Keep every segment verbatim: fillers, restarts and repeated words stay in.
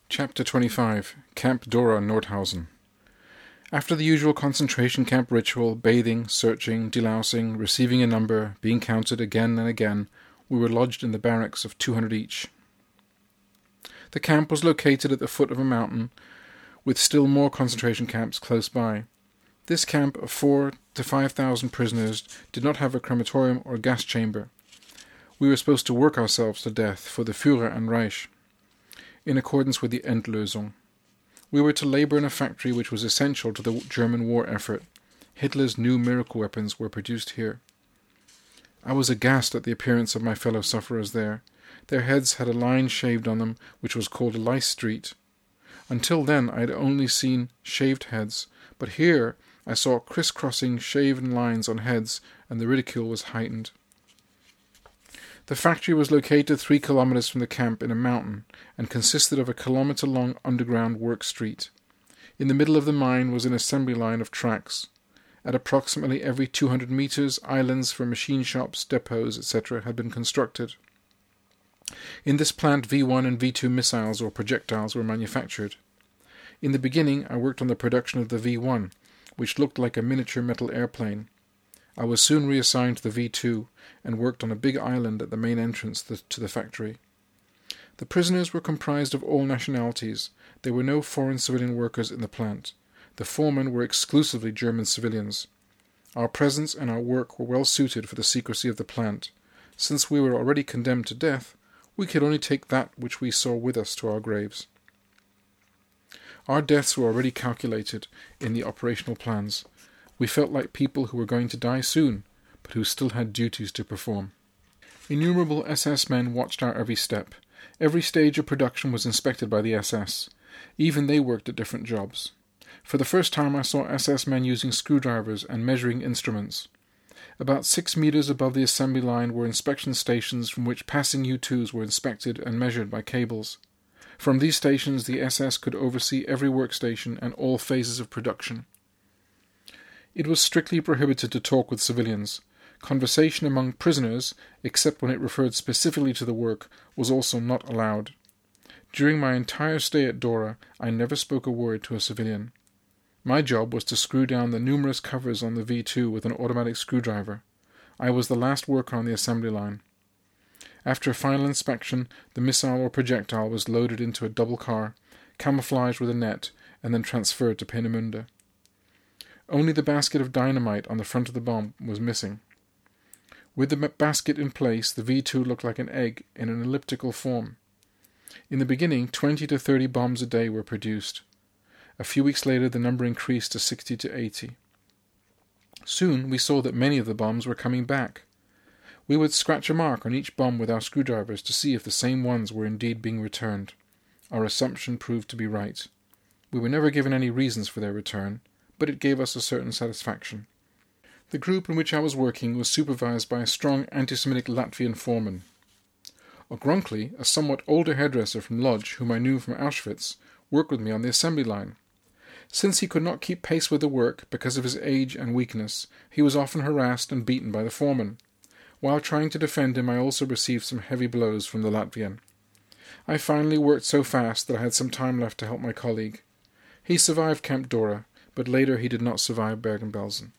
Chapter twenty-five. Camp Dora, Nordhausen. After the usual concentration camp ritual, bathing, searching, delousing, receiving a number, being counted again and again, we were lodged in the barracks of two hundred each. The camp was located at the foot of a mountain, with still more concentration camps close by. This camp of four to five thousand prisoners did not have a crematorium or gas chamber. We were supposed to work ourselves to death for the Führer and Reich, in accordance with the Endlösung. We were to labor in a factory which was essential to the German war effort. Hitler's new miracle weapons were produced here. I was aghast at the appearance of my fellow sufferers there. Their heads had a line shaved on them which was called a lice street. Until then I had only seen shaved heads, but here I saw criss-crossing shaven lines on heads, and the ridicule was heightened. The factory was located three kilometers from the camp in a mountain, and consisted of a kilometer-long underground work street. In the middle of the mine was an assembly line of tracks. At approximately every two hundred meters, islands for machine shops, depots, et cetera had been constructed. In this plant V one and V two missiles or projectiles were manufactured. In the beginning I worked on the production of the V one, which looked like a miniature metal airplane. I was soon reassigned to the V two and worked on a big island at the main entrance to the factory. The prisoners were comprised of all nationalities. There were no foreign civilian workers in the plant. The foremen were exclusively German civilians. Our presence and our work were well suited for the secrecy of the plant. Since we were already condemned to death, we could only take that which we saw with us to our graves. Our deaths were already calculated in the operational plans. We felt like people who were going to die soon, but who still had duties to perform. Innumerable S S men watched our every step. Every stage of production was inspected by the S S. Even they worked at different jobs. For the first time I saw S S men using screwdrivers and measuring instruments. About six meters above the assembly line were inspection stations from which passing U two's were inspected and measured by cables. From these stations the S S could oversee every workstation and all phases of production. It was strictly prohibited to talk with civilians. Conversation among prisoners, except when it referred specifically to the work, was also not allowed. During my entire stay at Dora, I never spoke a word to a civilian. My job was to screw down the numerous covers on the V two with an automatic screwdriver. I was the last worker on the assembly line. After a final inspection, the missile or projectile was loaded into a double car, camouflaged with a net, and then transferred to Peenemünde. Only the basket of dynamite on the front of the bomb was missing. With the basket in place, the V two looked like an egg in an elliptical form. In the beginning, twenty to thirty bombs a day were produced. A few weeks later, the number increased to sixty to eighty. Soon we saw that many of the bombs were coming back. We would scratch a mark on each bomb with our screwdrivers to see if the same ones were indeed being returned. Our assumption proved to be right. We were never given any reasons for their return, but it gave us a certain satisfaction. The group in which I was working was supervised by a strong anti-Semitic Latvian foreman. Ogronkley, a somewhat older hairdresser from Lodz, whom I knew from Auschwitz, worked with me on the assembly line. Since he could not keep pace with the work because of his age and weakness, he was often harassed and beaten by the foreman. While trying to defend him, I also received some heavy blows from the Latvian. I finally worked so fast that I had some time left to help my colleague. He survived Camp Dora, but later he did not survive Bergen-Belsen.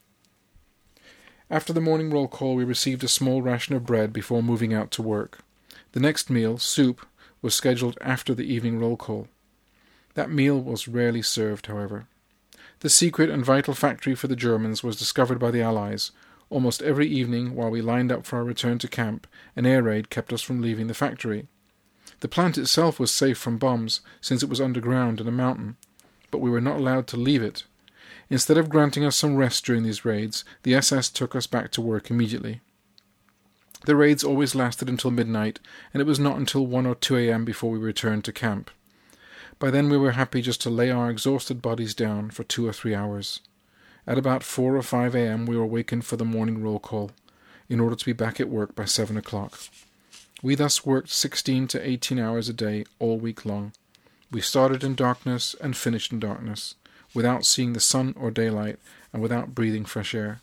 After the morning roll call, we received a small ration of bread before moving out to work. The next meal, soup, was scheduled after the evening roll call. That meal was rarely served, however. The secret and vital factory for the Germans was discovered by the Allies. Almost every evening, while we lined up for our return to camp, an air raid kept us from leaving the factory. The plant itself was safe from bombs, since it was underground in a mountain, but we were not allowed to leave it. Instead of granting us some rest during these raids, the S S took us back to work immediately. The raids always lasted until midnight, and it was not until one or two a.m. before we returned to camp. By then we were happy just to lay our exhausted bodies down for two or three hours. At about four or five a.m. we were awakened for the morning roll call, in order to be back at work by seven o'clock. We thus worked sixteen to eighteen hours a day all week long. We started in darkness and finished in darkness, without seeing the sun or daylight, and without breathing fresh air.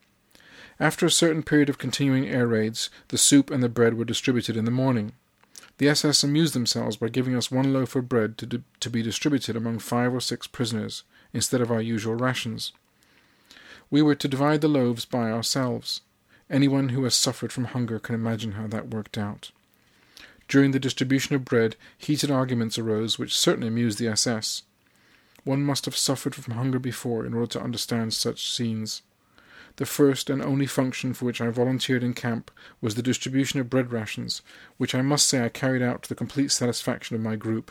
After a certain period of continuing air raids, the soup and the bread were distributed in the morning. The S S amused themselves by giving us one loaf of bread to, di- to be distributed among five or six prisoners, instead of our usual rations. We were to divide the loaves by ourselves. Anyone who has suffered from hunger can imagine how that worked out. During the distribution of bread, heated arguments arose which certainly amused the S S. One must have suffered from hunger before in order to understand such scenes. The first and only function for which I volunteered in camp was the distribution of bread rations, which I must say I carried out to the complete satisfaction of my group.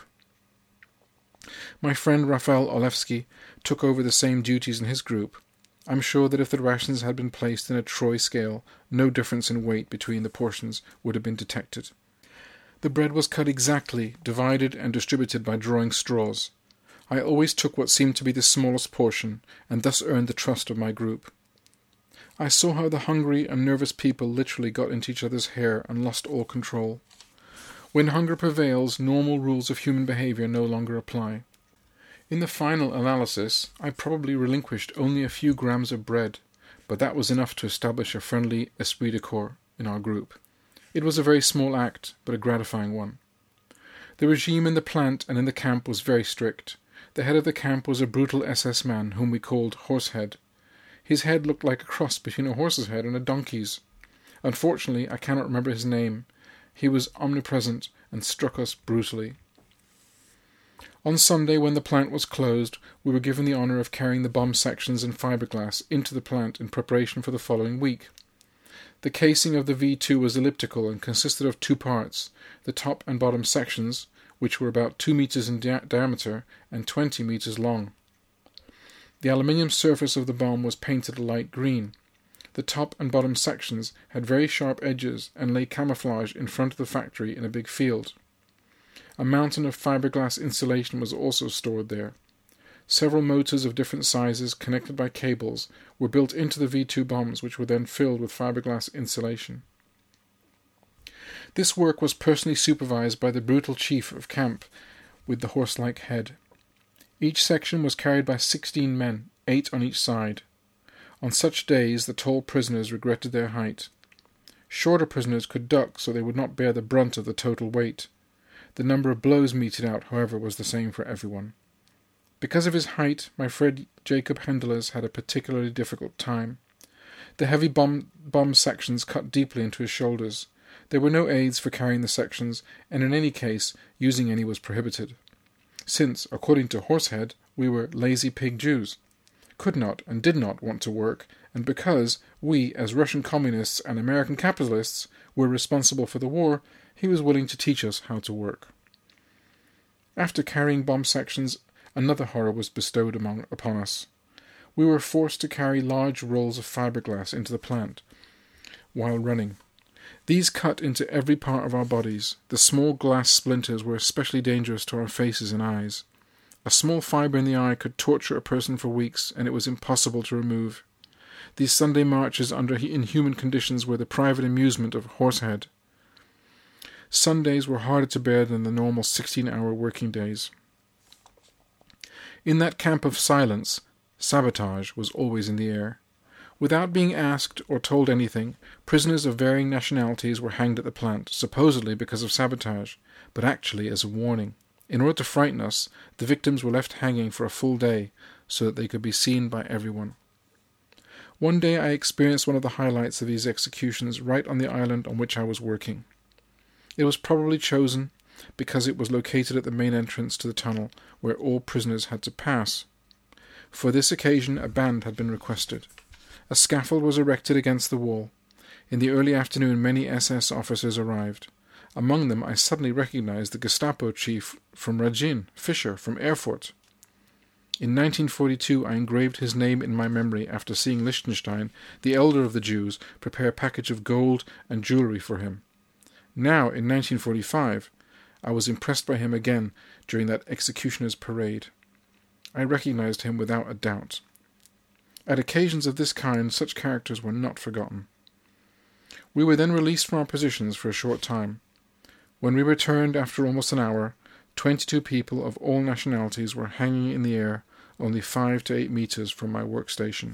My friend Raphael Olewski took over the same duties in his group. I'm sure that if the rations had been placed in a troy scale, no difference in weight between the portions would have been detected. The bread was cut exactly, divided and distributed by drawing straws. I always took what seemed to be the smallest portion, and thus earned the trust of my group. I saw how the hungry and nervous people literally got into each other's hair and lost all control. When hunger prevails, normal rules of human behavior no longer apply. In the final analysis, I probably relinquished only a few grams of bread, but that was enough to establish a friendly esprit de corps in our group. It was a very small act, but a gratifying one. The regime in the plant and in the camp was very strict. The head of the camp was a brutal S S man whom we called Horsehead. His head looked like a cross between a horse's head and a donkey's. Unfortunately, I cannot remember his name. He was omnipresent and struck us brutally. On Sunday, when the plant was closed, we were given the honour of carrying the bomb sections and fiberglass into the plant in preparation for the following week. The casing of the V two was elliptical and consisted of two parts, the top and bottom sections, which were about two metres in di- diameter and twenty metres long. The aluminium surface of the bomb was painted a light green. The top and bottom sections had very sharp edges and lay camouflaged in front of the factory in a big field. A mountain of fiberglass insulation was also stored there. Several motors of different sizes, connected by cables, were built into the V two bombs, which were then filled with fiberglass insulation. This work was personally supervised by the brutal chief of camp with the horse-like head. Each section was carried by sixteen men, eight on each side. On such days the tall prisoners regretted their height. Shorter prisoners could duck so they would not bear the brunt of the total weight. The number of blows meted out, however, was the same for everyone. Because of his height, my friend Jacob Hendeles had a particularly difficult time. The heavy bomb, bomb sections cut deeply into his shoulders. There were no aids for carrying the sections, and in any case, using any was prohibited. Since, according to Horsehead, we were lazy pig Jews, could not and did not want to work, and because we, as Russian communists and American capitalists, were responsible for the war, he was willing to teach us how to work. After carrying bomb sections, another horror was bestowed among, upon us. We were forced to carry large rolls of fiberglass into the plant while running. These cut into every part of our bodies. The small glass splinters were especially dangerous to our faces and eyes. A small fibre in the eye could torture a person for weeks, and it was impossible to remove. These Sunday marches under inhuman conditions were the private amusement of Horsehead. Sundays were harder to bear than the normal sixteen-hour working days. In that camp of silence, sabotage was always in the air. Without being asked or told anything, prisoners of varying nationalities were hanged at the plant, supposedly because of sabotage, but actually as a warning. In order to frighten us, the victims were left hanging for a full day, so that they could be seen by everyone. One day I experienced one of the highlights of these executions right on the island on which I was working. It was probably chosen because it was located at the main entrance to the tunnel, where all prisoners had to pass. For this occasion a band had been requested. A scaffold was erected against the wall. In the early afternoon many S S officers arrived. Among them I suddenly recognized the Gestapo chief from Rajin, Fischer, from Erfurt. In nineteen forty-two I engraved his name in my memory after seeing Liechtenstein, the elder of the Jews, prepare a package of gold and jewellery for him. Now, in nineteen forty-five, I was impressed by him again during that executioner's parade. I recognized him without a doubt. At occasions of this kind, such characters were not forgotten. We were then released from our positions for a short time. When we returned after almost an hour, twenty-two people of all nationalities were hanging in the air, only five to eight meters from my workstation.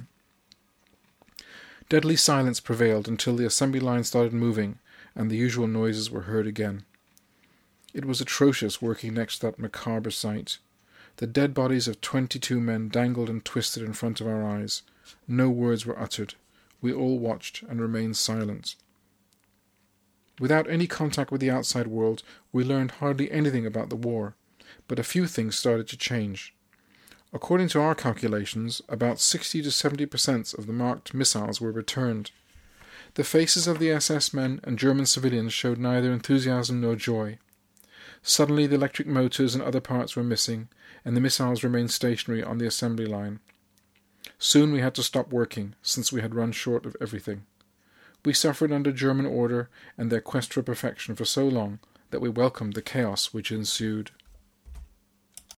Deadly silence prevailed until the assembly line started moving, and the usual noises were heard again. It was atrocious working next to that macabre sight. The dead bodies of twenty-two men dangled and twisted in front of our eyes. No words were uttered. We all watched and remained silent. Without any contact with the outside world, we learned hardly anything about the war, but a few things started to change. According to our calculations, about sixty to seventy percent of the marked missiles were returned. The faces of the S S men and German civilians showed neither enthusiasm nor joy. Suddenly the electric motors and other parts were missing, and the missiles remained stationary on the assembly line. Soon we had to stop working, since we had run short of everything. We suffered under German order and their quest for perfection for so long that we welcomed the chaos which ensued.